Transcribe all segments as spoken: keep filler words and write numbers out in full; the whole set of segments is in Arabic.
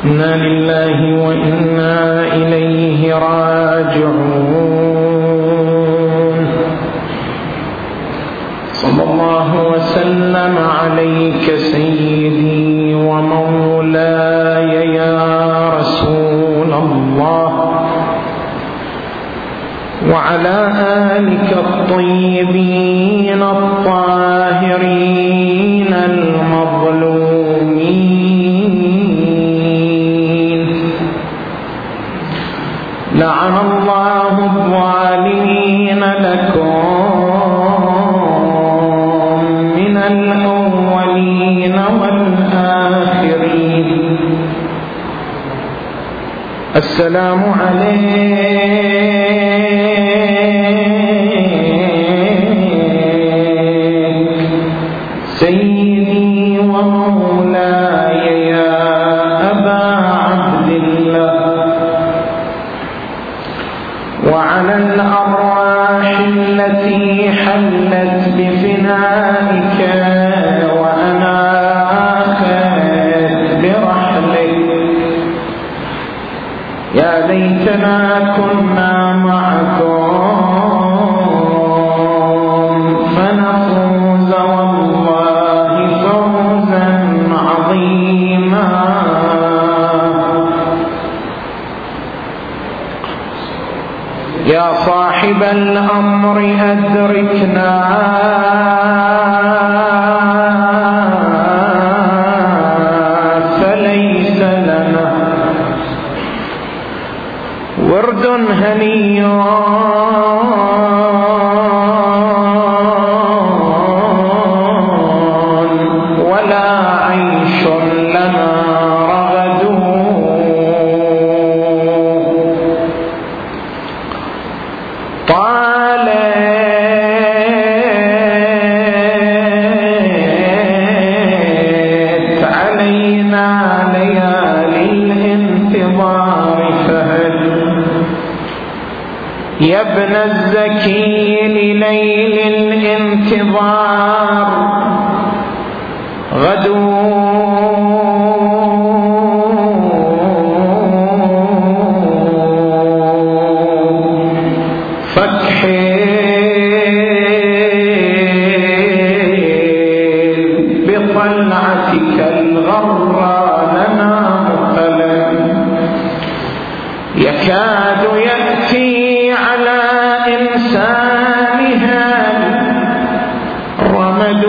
إنا لله وإنا إليه راجعون. صلى الله وسلم عليك سيدي ومولاي يا رسول الله، وعلى آلك الطيبين الطاهرين المظلومين. لعن الله الظالمين لكم من الأولين والآخرين. السلام عليك سيدي ومولاي يا أبا عبد الله، وعلى الأرواح التي حلت بفنائك وأناخت برحلك. يا ليتنا كنا معكم فنفوز والله فوزا عظيما. يا صاحب الأمر أدركنا فليس لنا ورد هني ولا عيش لنا رغد. طالت علينا ليالي الانتظار فهل يا ابن الزكي لليل الانتظار غدو. فاكحل بطلعتك الغرى لنا مقلا، يكاد يأتي على إنسانها الرمد.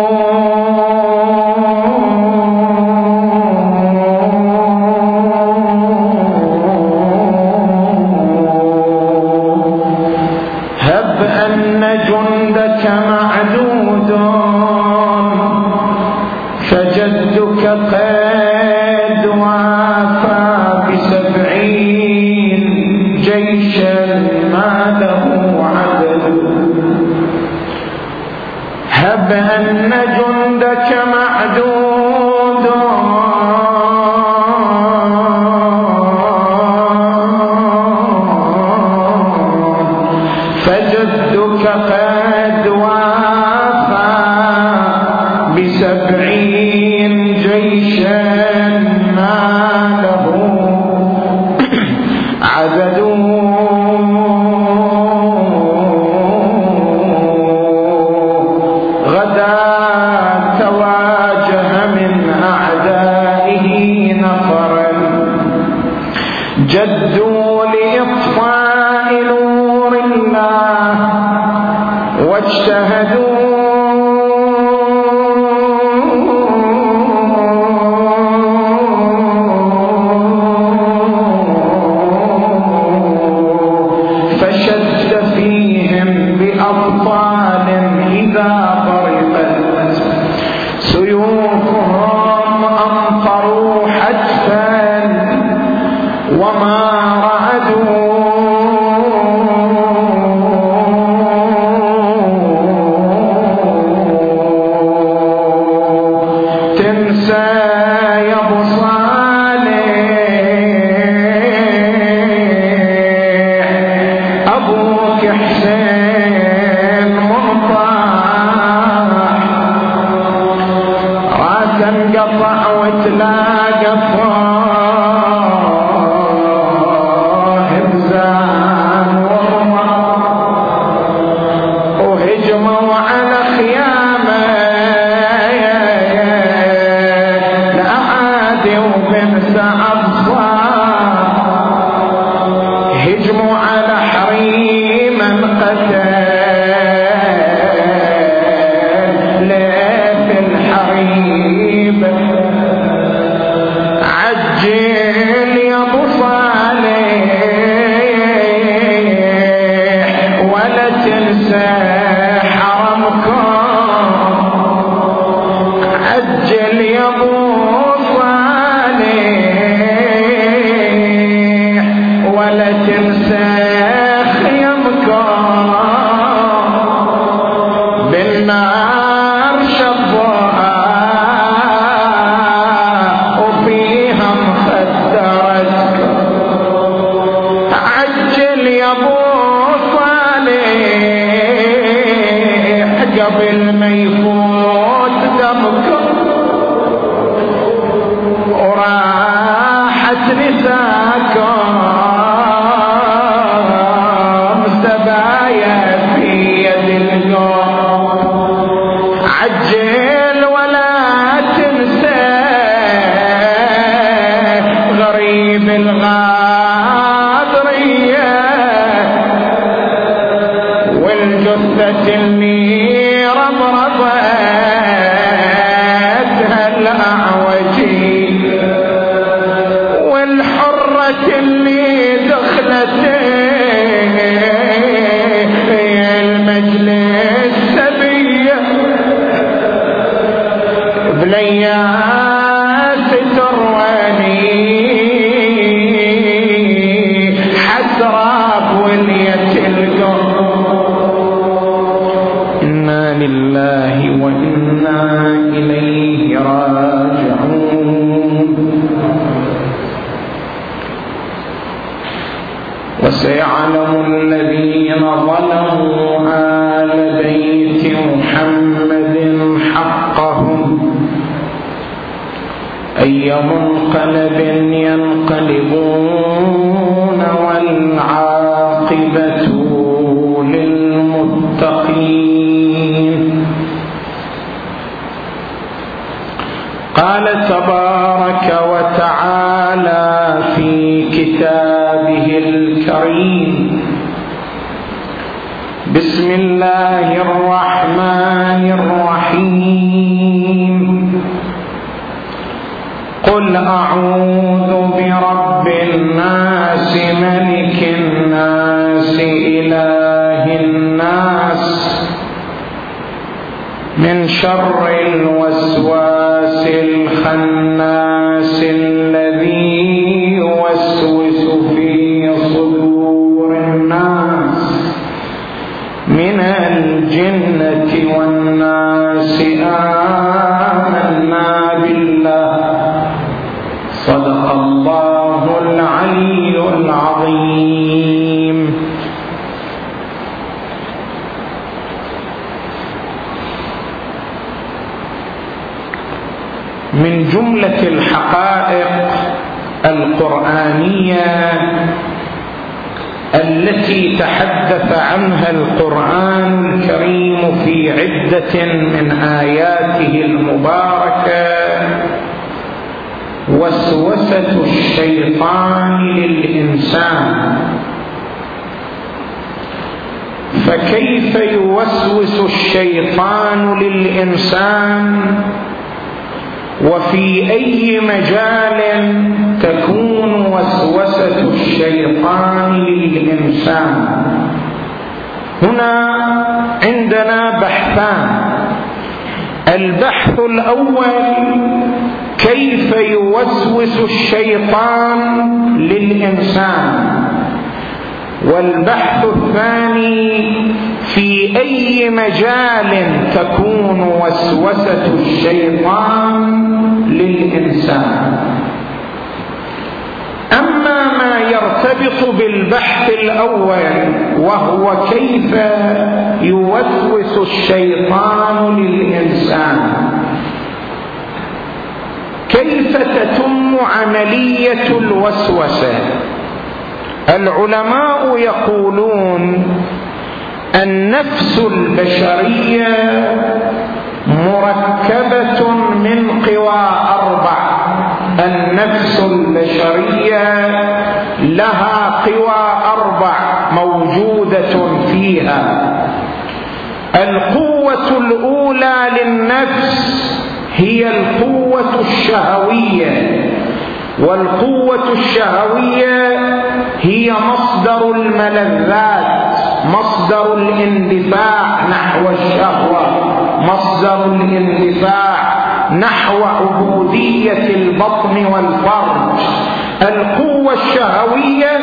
هب أن جندك معدود فجدك قد وافى بسبعين جيشا ما له عدد. هب أن جندك معدود فجدك قد وافى بسبعين جيشا ما له عدد. غدا تواجه من أعدائه نفرا جدوا لإطفاء نور الله واجتهدوا. فشد فيهم بأبطال إذا ضربت سيوفهم أمطروا حتفا وما رعدوا. تنسى يا أبو صالح أبوك حسين منطاح، راسا انقطع وتلاقى فراق عدي وبنت أبصار هجموا على حريما قتل ليث الحريب عجل يا ابو صالح ولا تنسى حرمكم عجل يا ابو صالح ولا تنسى خيمكم بالنار شظوها وفيها مخدرتكم عجل يا ابو صالح قبل ما يفوت دمكم وراحت نساكم سبايا في يد القوم عجل ولا تنسى غريب الغادرية والجثة اللي رمرضتها الأعوجي والحرة اللي دخلت المجلس سبية بلياس ترواني حسرة بولية القرب إنا لله وإنا إليه راجعون. وسيعلم الذين ظلموا آل بيت محمد حقهم أي منقلب ينقلبون والعاقبة للمتقين. قال تبارك وتعالى في كتابه الكريم بسم الله الرحمن الرحيم قل أعوذ برب الناس ملك الناس إله الناس من شر الوسواس الخناس الذي يوسوس في صدور الناس من الجنة والناس. آمنا بالله صدق الله العلي العظيم. من جملة الحقائق القرآنية التي تحدث عنها القرآن الكريم في عدة من آياته المباركة وسوسة الشيطان للإنسان. فكيف يوسوس الشيطان للإنسان وفي أي مجال تكون وسوسة الشيطان للإنسان؟ هنا عندنا بحثان. البحث الأول كيف يوسوس الشيطان للإنسان، والبحث الثاني في أي مجال تكون وسوسة الشيطان للإنسان. أما ما يرتبط بالبحث الأول وهو كيف يوسوس الشيطان للإنسان، كيف تتم عملية الوسوسة؟ العلماء يقولون النفس البشرية مركبة من قوى أربع. القوة الأولى للنفس هي القوة الشهوية، والقوة الشهوية هي مصدر الملذات، مصدر الاندفاع نحو الشهوة، مصدر الاندفاع نحو عبودية البطن والفرج. القوة الشهوية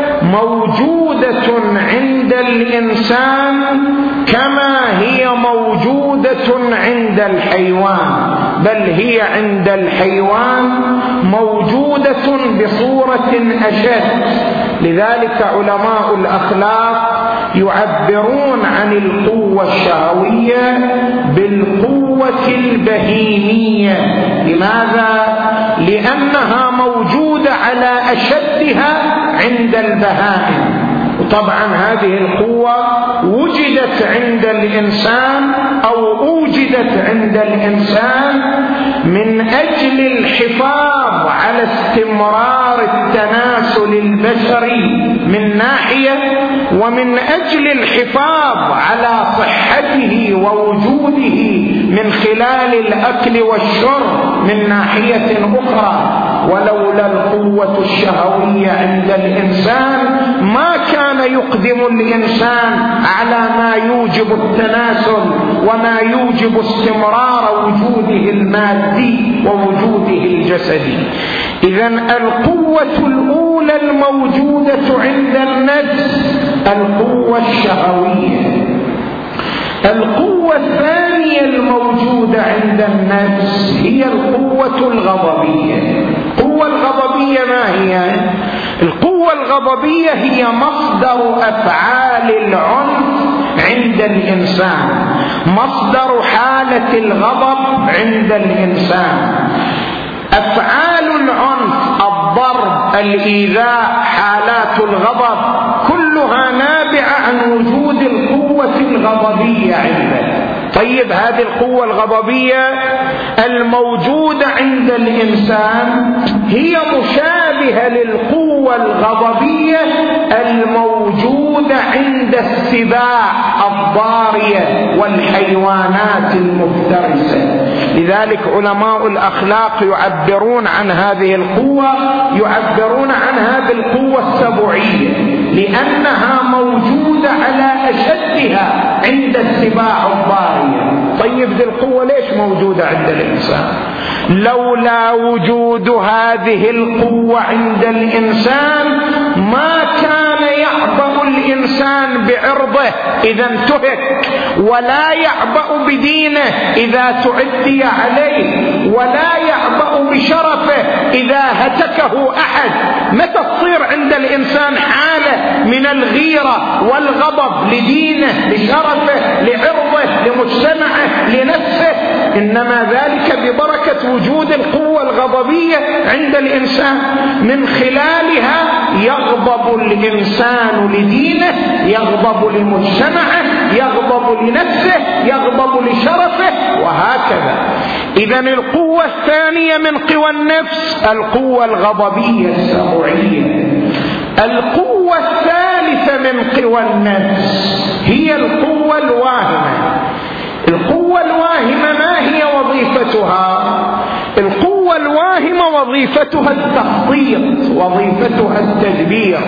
موجودة عند الإنسان كما هي موجودة عند الحيوان، بل هي عند الحيوان موجودة بصورة أشد. لذلك علماء الأخلاق يعبرون عن القوة الشهوية بالقوة البهيمية. لماذا؟ لأنها موجودة على أشدها عند البهائم. وطبعا هذه القوة وجدت عند الإنسان أو أوجدت عند الإنسان من أجل الحفاظ على استمرار التناسل البشري من ناحية، ومن أجل الحفاظ على صحته ووجوده من خلال الأكل والشرب من ناحية أخرى. ولولا القوة الشهوية عند الإنسان ما كان يقدم الإنسان على ما يوجب التناسل وما يوجب استمرار وجوده المادي ووجوده الجسدي. إذن القوة الأولى الموجودة عند النفس القوة الشهوية. القوة الثانية الموجودة عند النفس هي القوة الغضبية. القوة الغضبية ما هي؟ القوة الغضبية هي مصدر أفعال العنف عند الإنسان، مصدر حالة الغضب عند الإنسان. أفعال العنف، الضرب، الإيذاء، حالات الغضب كلها نابعة عن وجود القوة الغضبية عنده. طيب هذه القوة الغضبية الموجودة عند الإنسان هي مشابهة للقوة الغضبية الموجودة عند السباع الضارية والحيوانات المفترسة. لذلك علماء الأخلاق يعبرون عن هذه القوة يعبرون عنها بالقوة السبوعية، لأنها موجودة على أشدها عند السباع الضارية. طيب دي القوة ليش موجودة عند الإنسان؟ لولا وجود هذه القوة عند الإنسان ما كان يعبأ الإنسان بعرضه إذا انتهك، ولا يعبأ بدينه إذا تعدي عليه، ولا يعبأ بشرفه إذا هتكه أحد. متى تصير عند الإنسان حالة من الغيرة والغضب لدينه، لشرفه، لعرضه، لمجتمعه، لنفسه؟ إنما ذلك ببركة وجود القوة الغضبية عند الإنسان. من خلالها يغضب الإنسان لدينه، يغضب لمجتمعه، يغضب لنفسه، يغضب لشرفه، وهكذا. إذن القوة الثانية من قوى النفس القوة الغضبية السبوعية. القوة الثالثة من قوى النفس هي القوة الواهمة. القوة الواهمة ما هي وظيفتها؟ القوة الواهمة وظيفتها التخطيط، وظيفتها التدبير.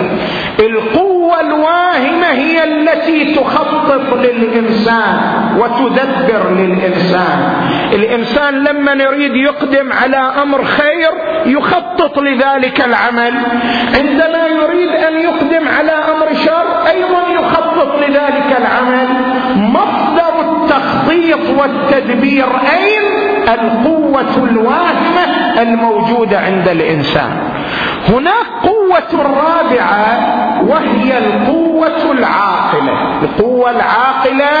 القوة الواهمة هي التي تخطط للإنسان وتدبر للإنسان. الإنسان لما يريد يقدم على أمر خير يخطط لذلك العمل، عندما يريد أن يقدم على أمر شر أيضا يخطط لذلك العمل. مصدر التخطيط والتدبير أين؟ القوة الواهمة الموجودة عند الإنسان. هناك قوة رابعة وهي القوة العاقلة. القوة العاقلة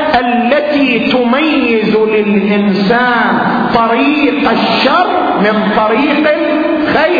التي تميز للإنسان طريق الشر من طريق الخير،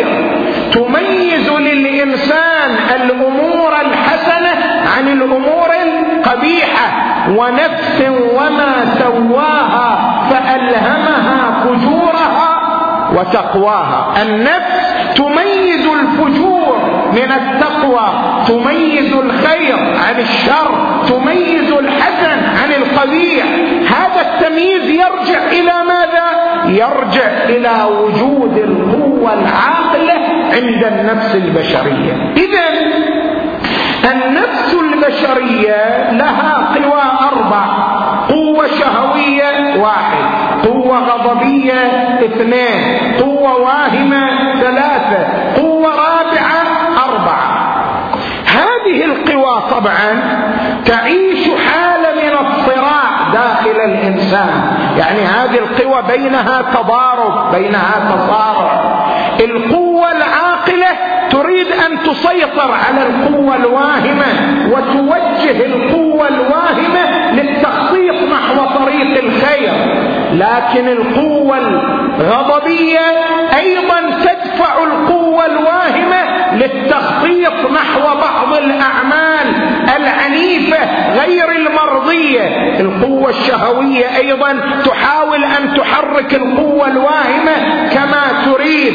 تميز للإنسان الأمور الحسنة عن الأمور القبيحة. ونفس وما سواها فألهمها فجورها وتقواها. النفس تميز الفجور من التقوى، تميز الخير عن الشر، تميز الحسن عن القبيح. هذا التمييز يرجع إلى ماذا؟ يرجع إلى وجود القوة العاقلة عند النفس البشرية. إذن النفس البشرية لها قوى أربع: قوة شهوية واحد، قوة غضبية اثنين، قوة واهمة ثلاثة، قوة رابعة أربعة. هذه القوى طبعا تعيش حالة من الصراع داخل الإنسان، يعني هذه القوى بينها تضارب، بينها تصارع. القوة العاقلة تريد أن تسيطر على القوة الواهمة وتوجه القوة الواهمة للتخطيط نحو طريق الخير، لكن القوة الغضبية أيضا تدفع القوة الواهمة للتخطيط نحو بعض الأعمال العنيفة غير المرضية. القوة الشهوية أيضا تحاول أن تحرك القوة الواهمة كما تريد.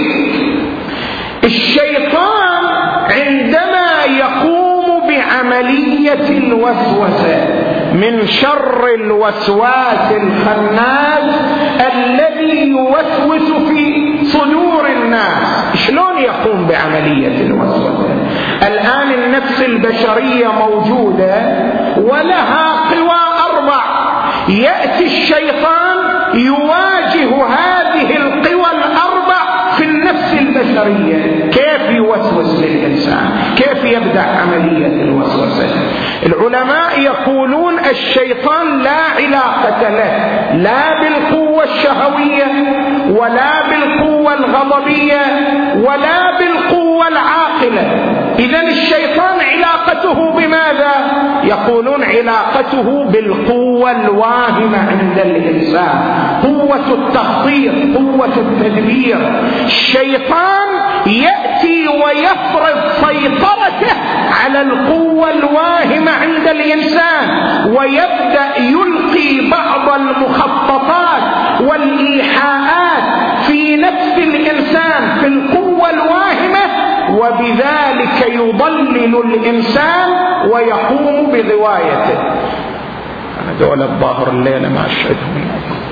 الشيطان عندما يقوم بعملية الوسوسة من شر الوسواس الخناس الذي يوسوس في صدور الناس، شلون يقوم بعملية الوسوسة؟ الآن النفس البشرية موجودة ولها قوى أربع، يأتي الشيطان يواجه هذه القوى الأربع في النفس البشرية. كيف يوسوس للإنسان؟ كيف يبدأ عملية الوسوسة؟ العلماء يقولون الشيطان لا علاقة له لا بالقوة الشهوية ولا بالقوة الغضبية ولا بالقوة العاقلة. إذن الشيطان علاقته بماذا؟ يقولون علاقته بالقوة الواهمة عند الإنسان، قوة التخطيط، قوة التدبير. الشيطان يأتي ويفرض سيطرته على القوة الواهمة عند الإنسان، ويبدأ يلقي بعض المخططات والإيحاءات في نفس الإنسان في القوة الواهمة، وبذلك يضلل الإنسان ويقوم بغوايته. أنا دول الظاهر الليلة ما أشهدهم.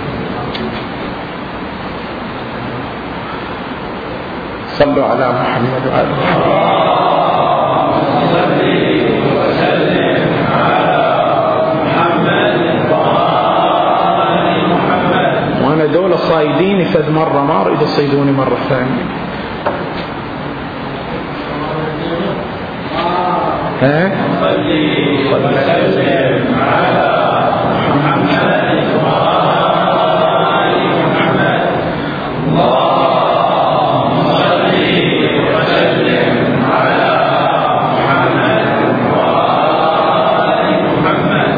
صلوا على محمد وعلى آله. وانا دول صايديني فذ مرة، ما اريد يصيدوني مرة ثانية. ها؟ صلي وسلم على محمد وآل محمد. اللهم صل وسلم على محمد وآل محمد.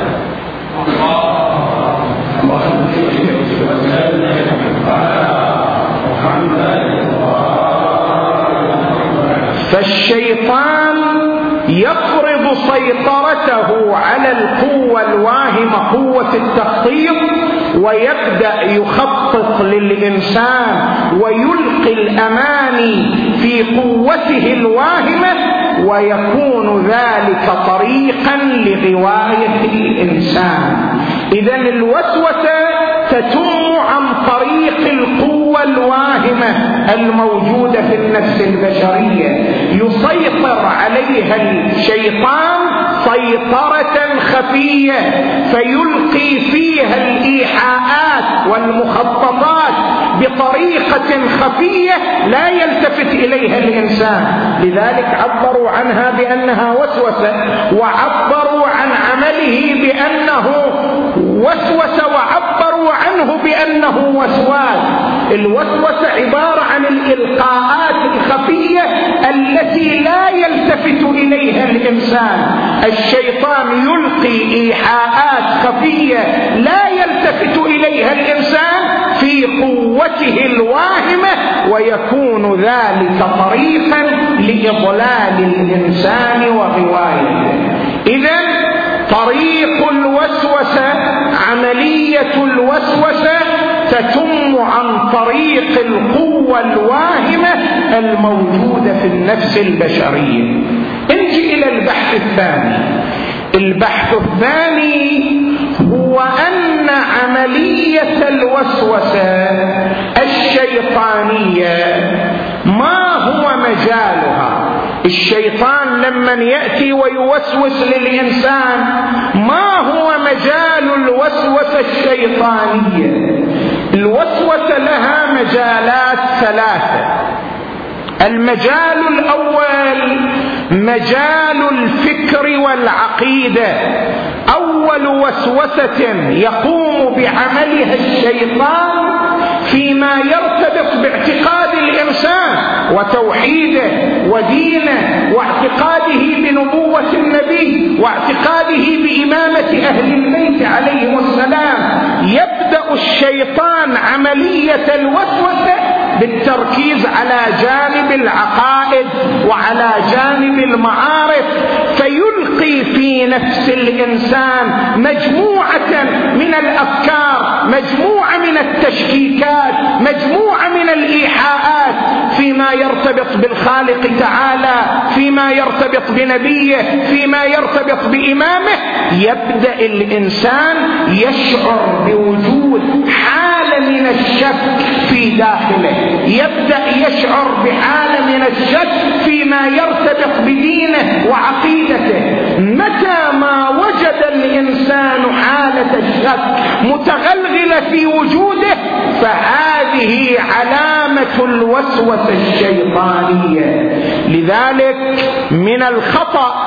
اللهم صل وسلم على محمد وآل محمد. فالشيطان يفرض سيطرته على القوة الواهمة، قوة التخطيط، ويبدأ يخطط للإنسان ويلقي الأماني في قوته الواهمة، ويكون ذلك طريقا لغواية الإنسان. إذن الوسوسة تتم عن طريق القوة الواهمة الموجودة في النفس البشرية، يسيطر عليها الشيطان سيطرة خفية، فيلقي فيها الإيحاءات والمخططات بطريقة خفية لا يلتفت إليها الإنسان. لذلك عبروا عنها بأنها وسوسة، وعبروا عن عمله بأنه وسوسة، وعبروا عنه بأنه وسواس. الوسوسة عبارة عن الإلقاءات الخفية التي لا يلتفت إليها الإنسان. الشيطان يلقي إيحاءات خفية لا يلتفت إليها الإنسان في قوته الواهمة، ويكون ذلك طريقا لإضلال الإنسان وغوايته. إذن طريق الوسوسة، عملية الوسوسة تتم عن طريق القوة الواهمة الموجودة في النفس البشرية. نجي إلى البحث الثاني. البحث الثاني هو أن عملية الوسوسة الشيطانية ما هو مجالها. الشيطان لمن يأتي ويوسوس للإنسان ما هو مجال الوسوسة الشيطانية؟ الوسوسة لها مجالات ثلاثة. المجال الأول مجال الفكر والعقيدة. أول وسوسة يقوم بعملها الشيطان فيما يرتبط باعتقاد الإنسان وتوحيده ودينه واعتقاده بنبوة النبي واعتقاده بإمامة أهل البيت عليهم السلام. يبدأ الشيطان عملية الوسوسة بالتركيز على جانب العقائد وعلى جانب المعارف، فيلقي في نفس الإنسان مجموعة من الأفكار، مجموعة من التشكيكات، مجموعة من الإيحاءات فيما يرتبط بالخالق تعالى، فيما يرتبط بنبيه، فيما يرتبط بإمامه. يبدأ الإنسان يشعر بوجود حالة من الشك في داخله، يبدأ يشعر بحالة من الشك فيما يرتبط بدينه وعقيدته. متى ما وجد الإنسان حالة الشك متغلغلة في وجوده فهذه علامة الوسوسة الشيطانية. لذلك من الخطأ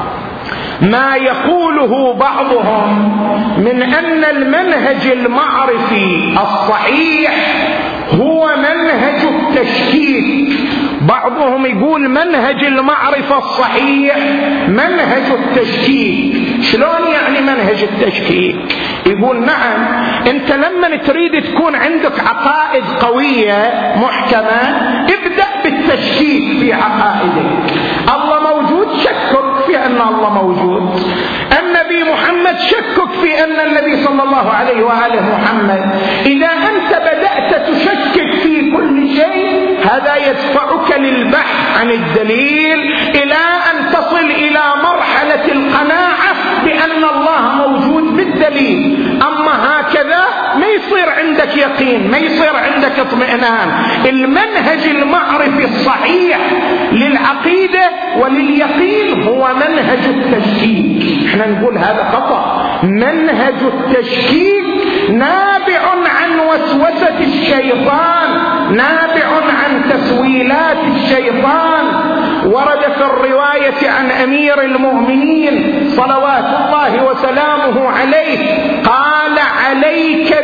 ما يقوله بعضهم من أن المنهج المعرفي الصحيح هو منهج التشكيك. بعضهم يقول منهج المعرفة الصحيح منهج التشكيك. شلون يعني منهج التشكيك؟ يقول نعم، انت لما تريد تكون عندك عقائد قوية محكمة ابدأ بالتشكيك في عقائدك. الله موجود، شكك في أن الله موجود. النبي محمد، شكك في أن النبي صلى الله عليه وآله محمد. إذا أنت بدأت تشكك في كل شيء هذا يدفعك للبحث عن الدليل إلى أن تصل إلى مرحلة القناعة بأن الله موجود بالدليل. أما هكذا ما يصير عندك يقين، ما يصير عندك اطمئنان. المنهج المعرفي الصحيح للعقيدة ولليقين هو منهج التشكيك. احنا نقول هذا خطأ. منهج التشكيك نابع عن وسوسة الشيطان، نابع عن تسويلات الشيطان. ورد في الرواية عن أمير المؤمنين صلوات الله وسلامه عليه قال عليك,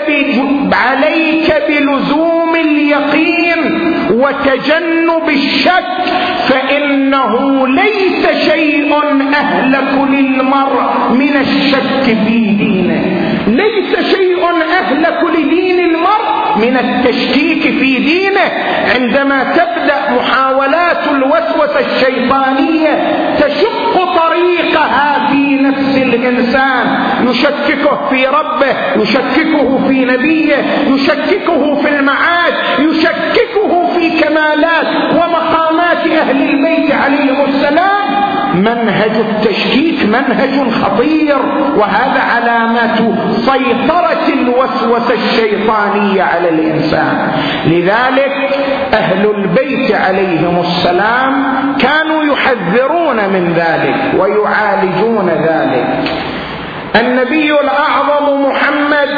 عليك بلزوم اليقين وتجنب الشك فإنه ليس شيء أهلك للمرء من الشك في دينه. ليس شيء أهلك لدين المرء من التشكيك في دينه. عندما تبدأ محاولات الوسوسة الشيطانية تشق طريقها في نفس الإنسان، يشككه في ربه، يشككه في نبيه، يشككه في المعاد، يشككه في كمالات ومقامات أهل البيت عليهم السلام. منهج التشكيك منهج خطير، وهذا علامات سيطرة الوسوسة الشيطانية على الإنسان. لذلك أهل البيت عليهم السلام كانوا يحذرون من ذلك ويعالجون ذلك. النبي الأعظم محمد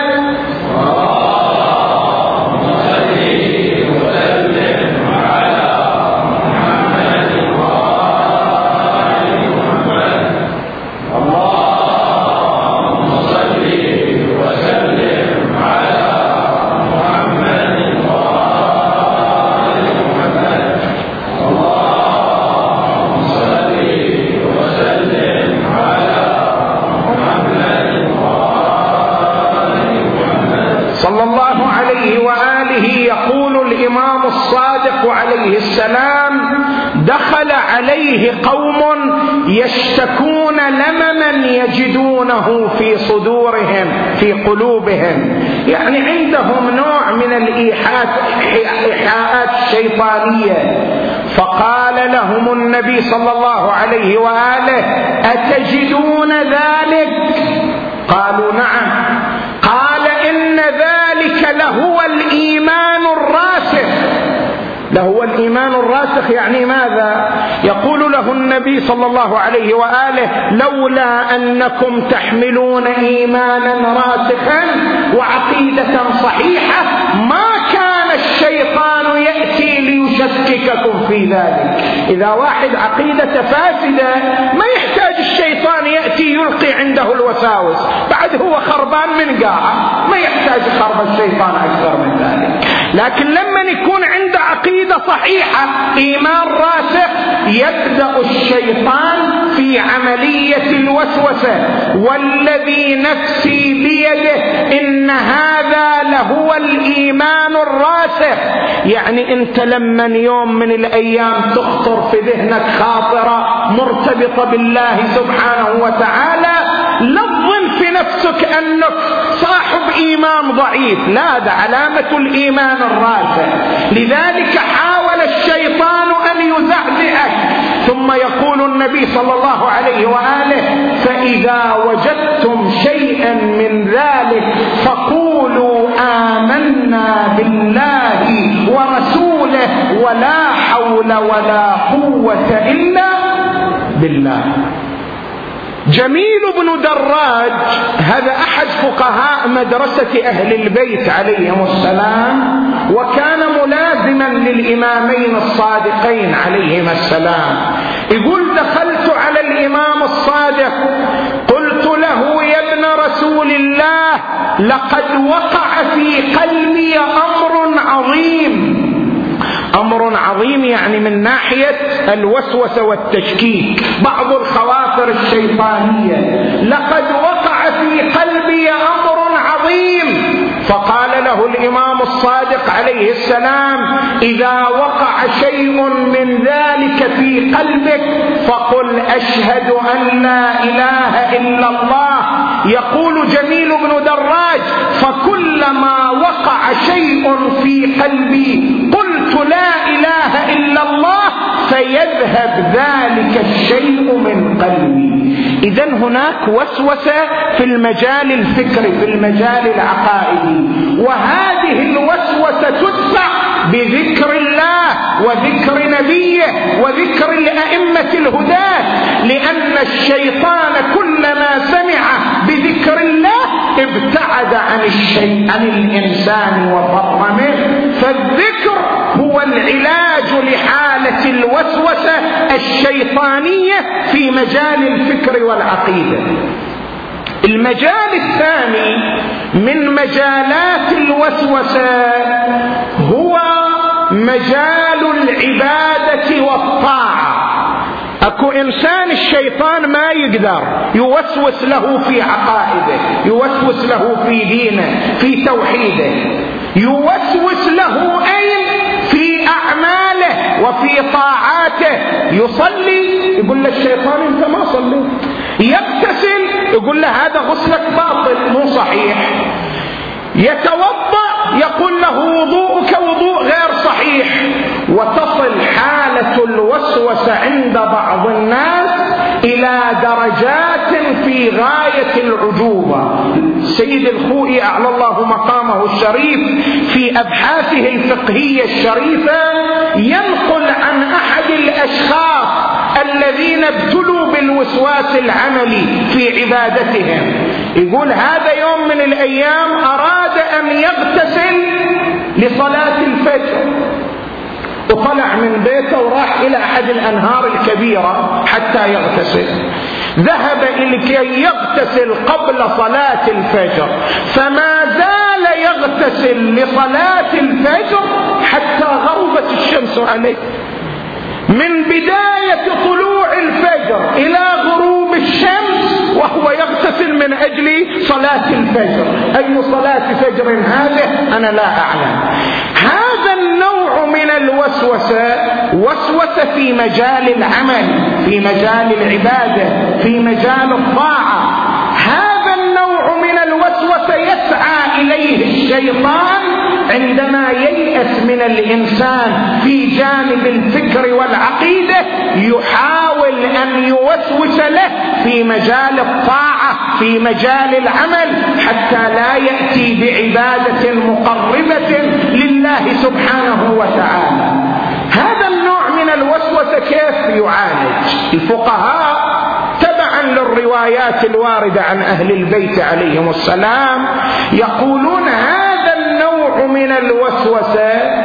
صلى الله عليه وآله يقول الإمام الصادق عليه السلام دخل عليه قوم يشتكون لمما يجدونه في صدورهم في قلوبهم، يعني عندهم نوع من الإيحاءات الشيطانية. فقال لهم النبي صلى الله عليه وآله: أتجدون ذلك؟ قالوا: نعم. قال: إن ذلك لهو الإيمان الراسخ. لهو الإيمان الراسخ يعني ماذا؟ يقول له النبي صلى الله عليه وآله: لولا أنكم تحملون إيمانا راسخا وعقيدة صحيحة ما كان الشيطان يأتي ليشكككم في ذلك. إذا واحد عقيدة فاسدة ما يحتاج الشيطان يأتي يلقي عنده الوساوس، بعد هو خربان من قاعة، ما يحتاج خرب الشيطان أكثر من ذلك. لكن لما يكون عنده عقيدة صحيحة، إيمان راسخ، يبدأ الشيطان في عملية الوسوسة. والذي نفسي بيده إن هذا لهو الإيمان الراسخ. يعني أنت لما يوم من الأيام تخطر في ذهنك خاطرة مرتبطة بالله سبحانه وتعالى، لا تظن في نفسك أنك صاحب إيمان ضعيف، لا، ده علامة الإيمان الراسخ. لذلك حاول الشيطان أن يزعزعك. ثم يقول النبي صلى الله عليه وآله: فإذا وجدتم شيئا من ذلك فقولوا آمنا بالله ورسوله ولا حول ولا قوة إلا بالله. جميل بن دراج هذا أحد فقهاء مدرسة أهل البيت عليهم السلام، وكان ملازما للإمامين الصادقين عليهما السلام. يقول: دخلت على الإمام الصادق قلت له: يا ابن رسول الله، لقد وقع في قلبي أمر عظيم. أمر عظيم يعني من ناحية الوسوسة والتشكيك، بعض الخواطر الشيطانية. لقد وقع في قلبي أمر عظيم. فقال له الإمام الصادق عليه السلام: إذا وقع شيء من ذلك في قلبك فقل أشهد أن لا إله إلا الله. يقول جميل بن دراج: فكلما وقع شيء في قلبي قلت لا إله إلا الله فيذهب ذلك الشيء من قلبي. إذن هناك وسوسة في المجال الفكري، في المجال العقائدي، وهذه الوسوسة تدفع بذكر الله وذكر نبيه وذكر الأئمة الهداة، لأن الشيطان كلما سمع بذكر الله ابتعد عن الشيء عن الإنسان وفر منه. فالذكر هو العلاج لحالة الوسوسة الشيطانية في مجال الفكر والعقيدة. المجال الثاني من مجالات الوسوسة هو مجال العبادة والطاعة. اكو انسان الشيطان ما يقدر يوسوس له في عقائده، يوسوس له في دينه، في توحيده، يوسوس له اين في اعماله وفي طاعاته. يصلي يقول له الشيطان انت ما صليت، يغتسل يقول له هذا غسلك باطل مو صحيح، يتوضأ يقول له وضوءك وضوء غير صحيح. وتصل حالة الوسوسة عند بعض الناس إلى درجات في غاية العجوبة. سيد الخوئي أعلى الله مقامه الشريف في أبحاثه الفقهية الشريفة ينقل عن أحد الأشخاص الذين ابتلوا بالوسواس العملي في عبادتهم. يقول هذا يوم من الأيام أراد أن يغتسل لصلاة الفجر، وطلع من بيته وراح إلى أحد الأنهار الكبيرة حتى يغتسل. ذهب لكي يغتسل قبل صلاة الفجر، فما زال يغتسل لصلاة الفجر حتى غربت الشمس عليه. من بداية طلوع الفجر إلى غروب الشمس وهو يغتسل من أجل صلاة الفجر. أي صلاة فجر هذه أنا لا أعلم. هذا النوع من الوسوسة وسوسة في مجال العمل، في مجال العبادة، في مجال الطاعة. هذا النوع من الوسوسة يسعى إليه الشيطان عندما ييأس من الإنسان في جانب الفكر والعقيدة يحاول أن يوسوس له في مجال الطاعة، في مجال العمل، حتى لا يأتي بعبادة مقربة لله سبحانه وتعالى. هذا النوع من الوسوسة كيف يعالج؟ الفقهاء تبعا للروايات الواردة عن أهل البيت عليهم السلام يقولون هذا النوع من الوسوسة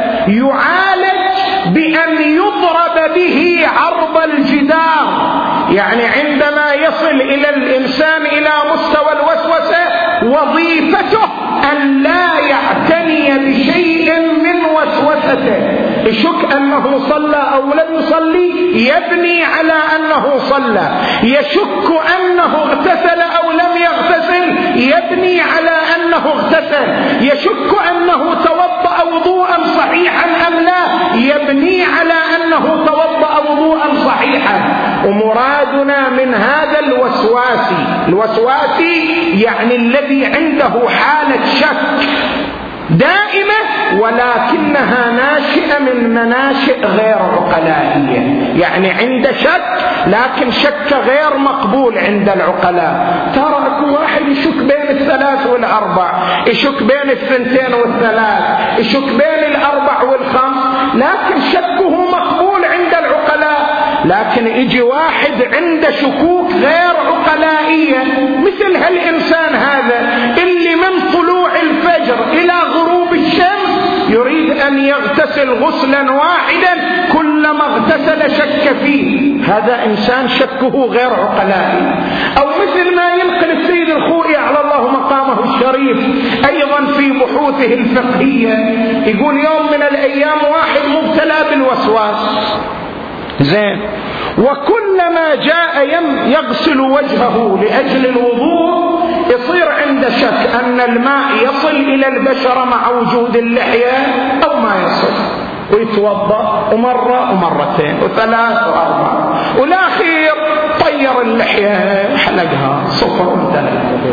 يعالج بأن يضرب به عرض الجدار. يعني عندما يصل إلى الإنسان إلى مستوى الوسوسة وظيفته أن لا يعتني بشيء من وسوسته، يشك أنه صلى أو لم يصلي يبني على أنه صلى، يشك أنه اغتسل أو لم يغتسل يبني على أنه اغتسل، يشك أنه توضأ وضوءا صحيحا أم لا يبني على أنه توضأ وضوءا صحيحا. ومرادنا من هذا الوسواسي، الوسواسي يعني الذي عنده حالة شك دائمة ولكنها ناشئة من مناشئ غير عقلائية، يعني عند شك لكن شك غير مقبول عند العقلاء. ترى اكو واحد يشك بين الثلاث والاربع، يشك بين الثنتين والثلاث، يشك بين الاربع والخمس، لكن شكه مقبول عند العقلاء. لكن يجي واحد عنده شكوك غير عقلائية مثل هالإنسان هذا اللي من طلوع الفجر إلى غروب الشمس يريد أن يغتسل غسلا واحدا، كلما اغتسل شك فيه، هذا إنسان شكه غير عقلائي. أو مثل ما ينقل السيد الخوئي على الله مقامه الشريف أيضا في بحوثه الفقهية، يقول يوم من الأيام واحد مبتلى بالوسواس زين، وكلما جاء يغسل وجهه لأجل الوضوء يصير عنده شك أن الماء يصل إلى البشرة مع وجود اللحية أو ما يصل، ويتوضأ ومرة ومرتين وثلاث وأربع، والأخير طير اللحية حلقها صفر وانتهى،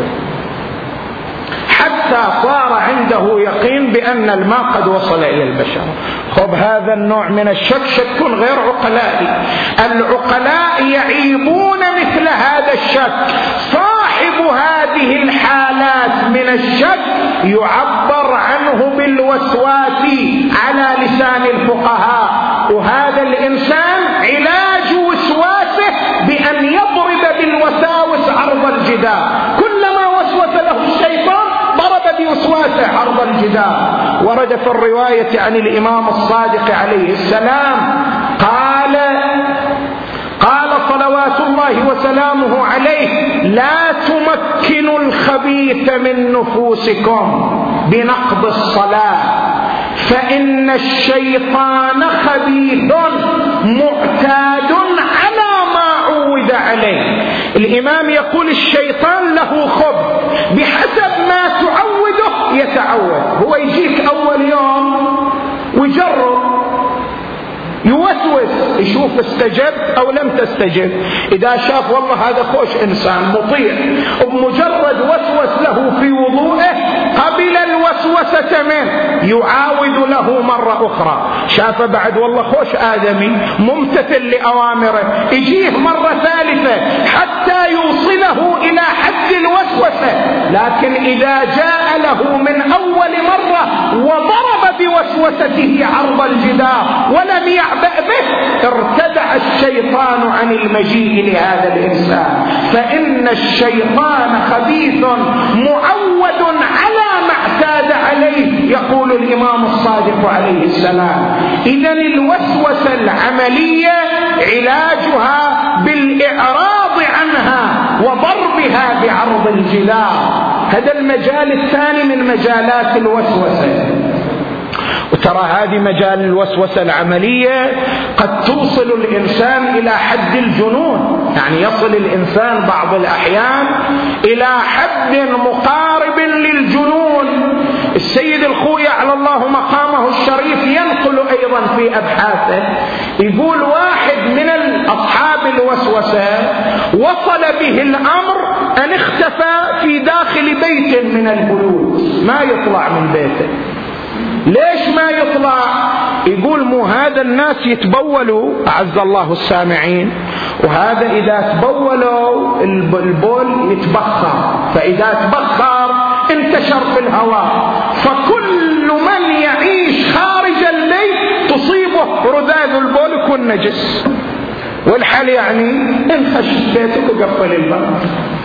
حتى صار عنده يقين بأن الماء قد وصل إلى البشرة. خب هذا النوع من الشك شك غير عقلائي. العقلاء يعيبون مثل هذا الشك. صاحب هذه الحالات من الشك يعبر عنه بالوسواس على لسان الفقهاء، وهذا الإنسان علاج وسواسه بأن يضرب بالوساوس عرض الجدار. كلما وسوس له الشيطان ضرب بوسواسه عرض الجدار. ورد في الرواية عن الإمام الصادق عليه السلام قال قال صلوات الله وسلامه عليه: لا تمكنوا الخبيث من نفوسكم بنقض الصلاة، فإن الشيطان خبيث معتاد على ما عود عليه. الإمام يقول الشيطان له خب، بحسب ما تعوده يتعود. هو يجيك أول يوم ويجرب يوسوس يشوف استجبت أو لم تستجب. إذا شاف والله هذا خوش إنسان مطيع، وبمجرد وسوس له في وضوءه قبل الوسوسة منه يعاود له مرة أخرى. شاف بعد والله خوش آدمي ممتثل لأوامره، يجيه مرة ثالثة حتى يوصله إلى حد الوسوسة. لكن إذا جاء له من أول مرة وضرب بوسوسته عرض الجدار ولم يعبأ به ارتدع الشيطان عن المجيء لهذا الإنسان. فإن الشيطان خبيث معود على ما اعتاد عليه، يقول الإمام الصادق عليه السلام. إذن الوسوسة العملية علاجها بالإعراض عنها وضربها بعرض الجدار. هذا المجال الثاني من مجالات الوسوسة. وترى هذه مجال الوسوسة العملية قد توصل الإنسان إلى حد الجنون، يعني يصل الإنسان بعض الأحيان إلى حد مقارب للجنون. السيد الخوئي على الله مقامه الشريف ينقل أيضا في أبحاثه، يقول واحد من أصحاب الوسوسة وصل به الأمر أن اختفى في داخل بيت من البيوت، ما يطلع من بيته. ليش ما يطلع؟ يقول مو هذا الناس يتبولوا أعز الله السامعين، وهذا إذا تبولوا البول يتبخر، فإذا تبخر انتشر في الهواء، فكل من يعيش خارج البيت تصيبه رذاذ البول يكون نجس. والحل يعني انخش بيتك وقفل الباب.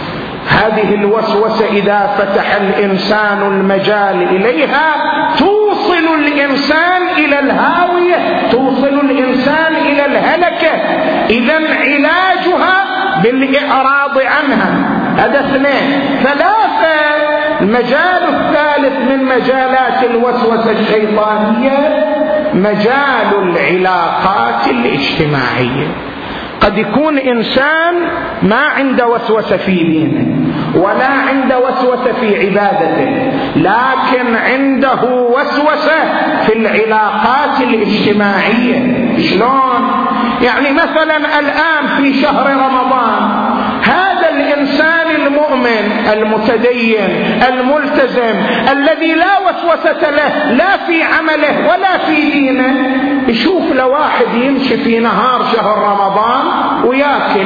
هذه الوسوسة إذا فتح الإنسان المجال إليها توصل الإنسان إلى الهاوية، توصل الإنسان إلى الهلكة. إذن علاجها بالإعراض عنها. هذا اثنين. ثلاثة، المجال الثالث من مجالات الوسوسة الشيطانية مجال العلاقات الاجتماعية. قد يكون إنسان ما عنده وسوسة في دينه ولا عنده وسوسة في عبادته، لكن عنده وسوسة في العلاقات الاجتماعية. شلون؟ يعني مثلا الآن في شهر رمضان هذا الإنسان المؤمن المتدين الملتزم الذي لا وسوسة له لا في عمله ولا في دينه، يشوف لواحد يمشي في نهار شهر رمضان ويأكل،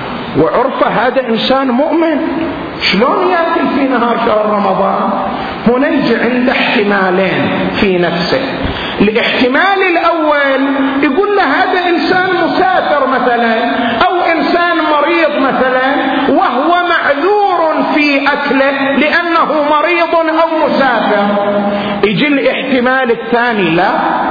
وعرفه هذا إنسان مؤمن، شلون يأكل في نهار شهر رمضان؟ هنا يجي عنده احتمالين في نفسه. الاحتمال الأول يقول له هذا إنسان مسافر مثلا، أو إنسان مريض مثلا، وهو معذور في أكله لأنه مريض أو مسافر. يجي الاحتمال الثاني، لا،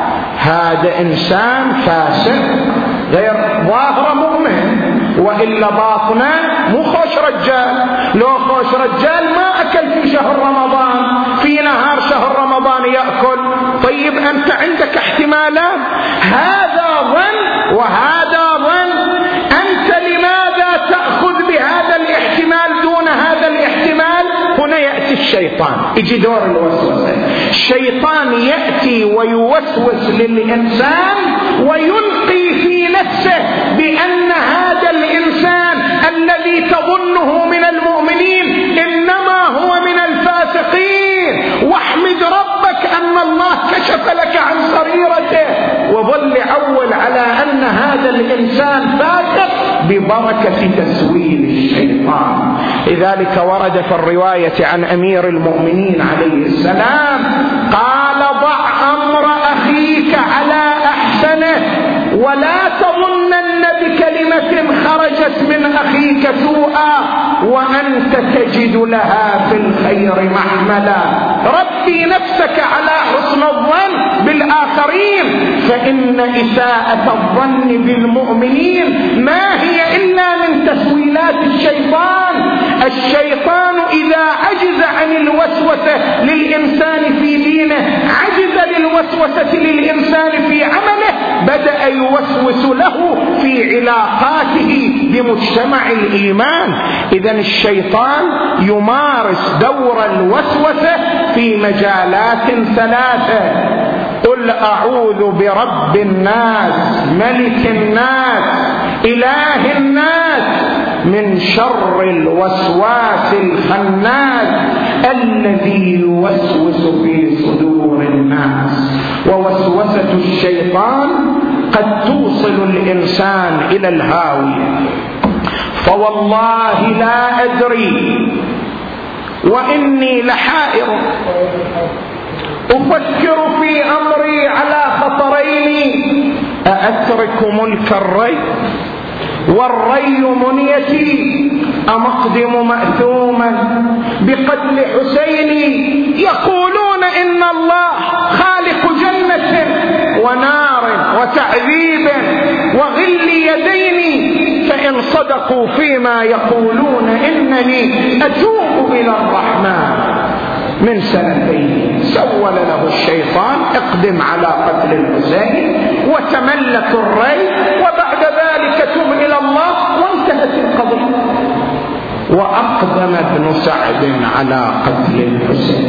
هذا إنسان فاسق غير ظاهر مؤمن، وإلا باطنه مو خوش رجال. لو خوش رجال ما أكل في شهر رمضان، في نهار شهر رمضان يأكل. طيب أنت عندك احتمالات، هذا ظن وهذا ظن، أنت لماذا تأخذ بهذا الاحتمال دون هذا الاحتمال؟ هنا يأتي الشيطان، يجي دور الوسوسة. الشيطان يأتي ويوسوس للإنسان ويلقي في نفسه بأن هذا الإنسان الذي تظنه من المؤمنين إنما هو من الفاسقين، واحمد ربك أن الله كشف لك عن سريرته، وظل عول على أن هذا الإنسان فاسق ببركة تسويل الشيطان. لذلك ورد في الرواية عن أمير المؤمنين عليه السلام قال: ضع أمر أخيك على أحسنه، ولا تظنن بكلمة خرجت من أخيك سوءا وأنت تجد لها في الخير محملا. ربي نفسك على حسن الظن بالآخرين، فإن إساءة الظن بالمؤمنين ما هي إلا من تسويلات الشيطان. الشيطان إذا عجز عن الوسوسة للإنسان في دينه، عجز للوسوسة للإنسان في عمله، بدأ يوسوس له في علاقاته بمجتمع الإيمان. إذن الشيطان يمارس دور الوسوسة في مجالات ثلاثة: قل أعوذ برب الناس ملك الناس إله الناس من شر الوسواس الخناس الذي يوسوس في صدور الناس. ووسوسة الشيطان قد توصل الإنسان إلى الهاوية. فوالله لا أدري وإني لحائر أفكر في أمري على خطرين: أأترك ملك الري والري منيتي، أم أقدم مأثوما بقتل حسيني؟ يقولون إن الله خالق جنة ونار وتعذيب وغل يدين، فإن صدقوا فيما يقولون إنني أتوب إلى الرحمن من سنتين. سول له الشيطان: اقدم على قتل الحسين وتملك الري، وبعد ذلك تب إلى الله، وانتهت القضية. وأقدم ابن سعد على قتل الحسين.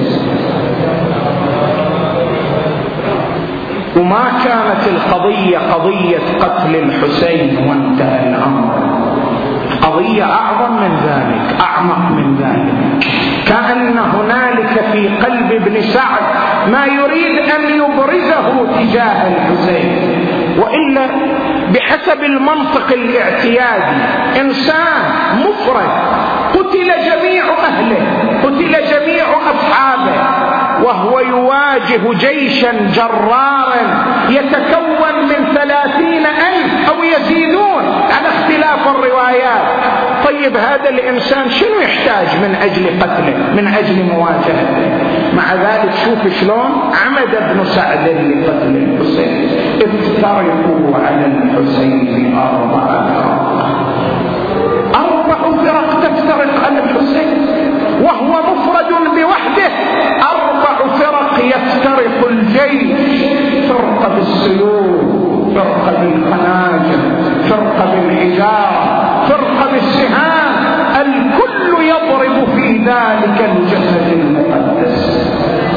وما كانت القضية قضية قتل الحسين وانتهى الأمر، قضية أعظم من ذلك، أعمق من ذلك. كأن هنالك في قلب بن سعد ما يريد أن يبرزه تجاه الحسين. وإلا بحسب المنطق الاعتيادي إنسان مفرد قتل جميع أهله، قتل جميع أصحابه، وهو يواجه جيشا جرارا يتكون من ثلاثين ألف أو يزيدون على اختلاف الروايات. طيب هذا الإنسان شنو يحتاج من أجل قتله، من أجل مواجهته؟ مع ذلك شوف شلون عمد ابن سعد لقتل الحسين. افترقوا على الحسين أربعة فرق، أربع فرق تفترق على الحسين وهو مفرد بوحده. أربع فرق يفترق الجيش، فرقة بالسيوف، فرقة بالخناجر، فرقة بالحجارة، فرقة بالسهام، الكل يضرب في ذلك الجسد المقدس.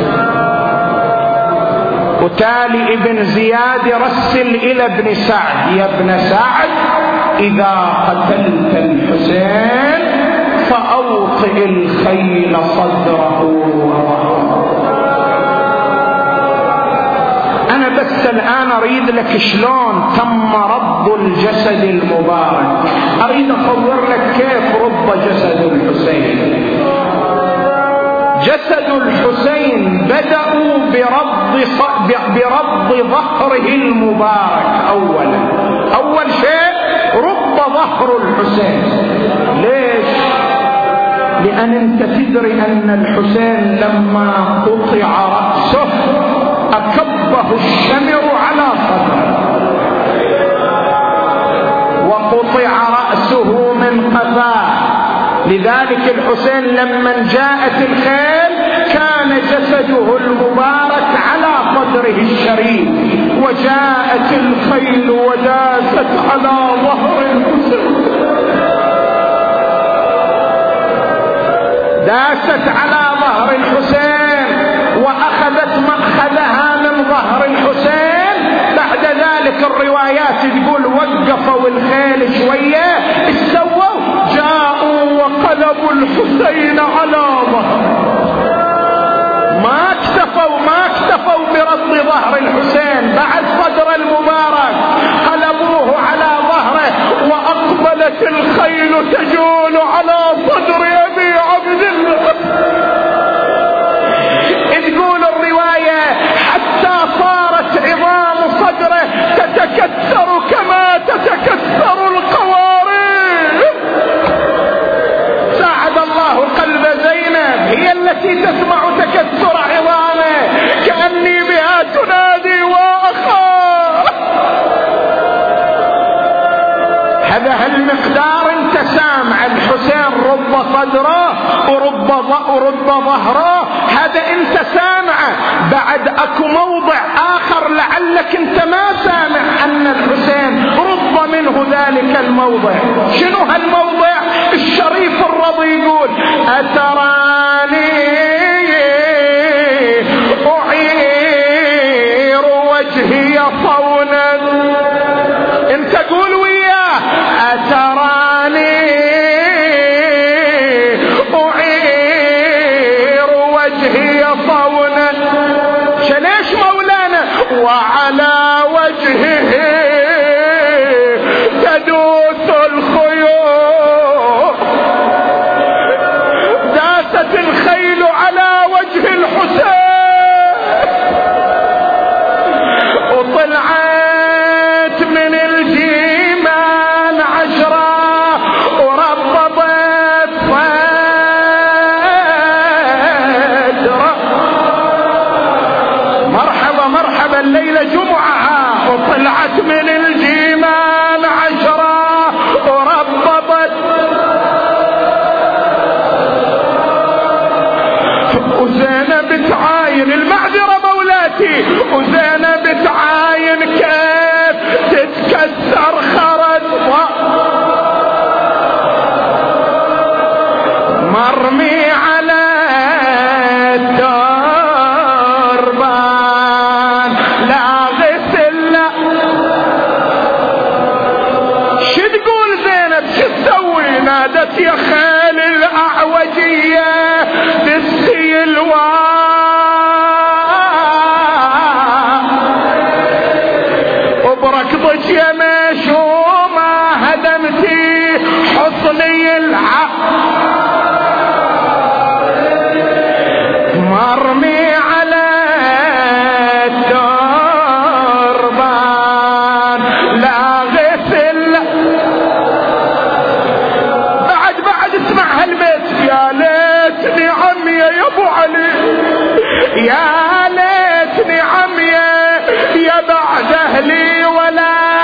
وتالي ابن زياد رسل إلى ابن سعد: يا ابن سعد إذا قتلت الحسين فأوطئ الخيل صدره وظهره. أنا بس الآن أريد لك شلون تم ربط الجسد المبارك، أريد أصور لك كيف رب جسد الحسين. جسد الحسين بدأوا بربط بربط ظهره المبارك أولا. أول شيء رب ظهر الحسين. ليش؟ لأن أنت تدري أن الحسين لما قطع رأسه أكبه الشمر على صدره، وقطع رأسه من قفاه. لذلك الحسين لما جاءت الخيل كان جسده المبارك على صدره الشريف، وجاءت الخيل وداست على ظهر الحسين، داست على ظهر الحسين وأخذت مأخذها من ظهر الحسين. بعد ذلك الروايات تقول وقفوا الخيل شوية، استووا، جاءوا وقلبوا الحسين على ظهر. ما اكتفوا ما اكتفوا برد ظهر الحسين، بعد صدر المبارك قلبوه على ظهره، وأقبلت الخيل تجول على صدر أبي عبد الله. تقول الرواية حتى صارت عظام صدره تتكسر كما تتكسر القوارير. ساعد الله قلب زينب، هي التي تسمع تكسر عظامه كأني بها تنادي وأخاه. هذا هالمقدار انت سامع الحسين رب صدره ورب ورب ظهره، هذا انت سامعه. بعد اكو موضع اخر لعلك انت ما سامع ان الحسين رب منه ذلك الموضع. شنو هالموضع؟ الشريف الرضي يقول أتراني أعير وجهي صونا. انت قول وياه أتراني أعير وجهي صونا. شليش مولانا؟ وعلى وجهه تدوس الخيول، داست الخيل على وجه الحسين، وطلعت من الجمال عشرة وربطت صدره. مرحبا مرحبا الليلة جمعة، وطلعت من الجمال عشرة وربطت. وزينب تعاين، المعذرة مولاتي، وزينب تعاين كيف تتكسر خرج مرمي على الدربان لا غسل. شو تقول زينب؟ شو تسوي؟ نادت يا خال الأعوجية دسي الوان يا ليتني عمية يا بعد أهلي ولا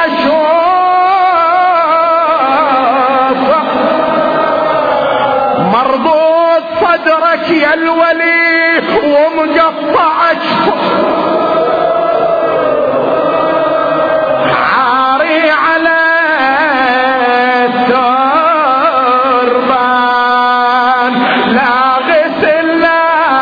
أشوف مربوط صدرك يا الولي ومقطعك عاري على التربان لا غسل لا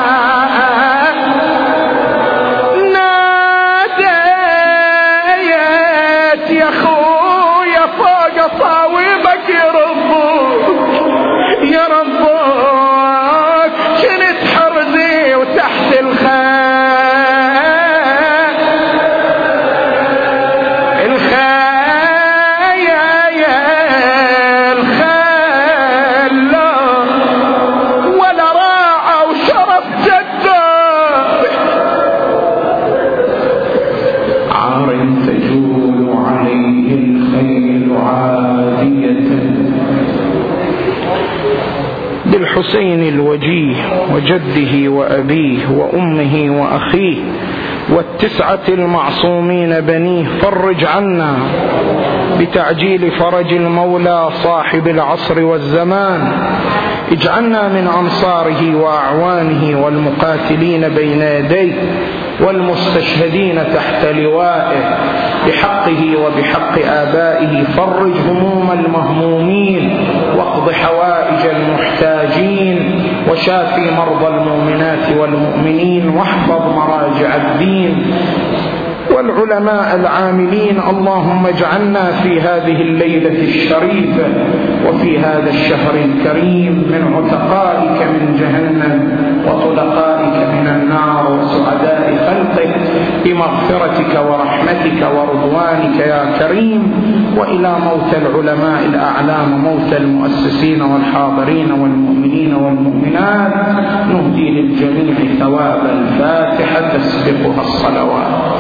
ناديت يا خويا فوق صاوبك يربوك يربوك كنت حرزي وتحت الخيل الخيل الخيل ولا راعى وشرف جده عار تجول عليه الخيل عادية بالحسين الوجيه وجده وأبيه وأمه وأخيه والتسعة المعصومين بنيه فرج عنا بتعجيل فرج المولى صاحب العصر والزمان اجعلنا من أنصاره وأعوانه والمقاتلين بين يديه والمستشهدين تحت لوائه بحقه وبحق آبائه فرج هموم المهمومين واقض حوائج المحتاجين وشافي مرضى المؤمنات والمؤمنين واحفظ مراجع الدين والعلماء العاملين. اللهم اجعلنا في هذه الليلة الشريفة وفي هذا الشهر الكريم من عتقائك من جهنم وطلقائك من النار وسعداء خلقك بمغفرتك ورحمتك ورضوانك يا كريم. وإلى موت العلماء الأعلام موت المؤسسين والحاضرين والمؤمنين والمؤمنات نهدي للجميع ثواب الفاتحة تسبقها الصلوات.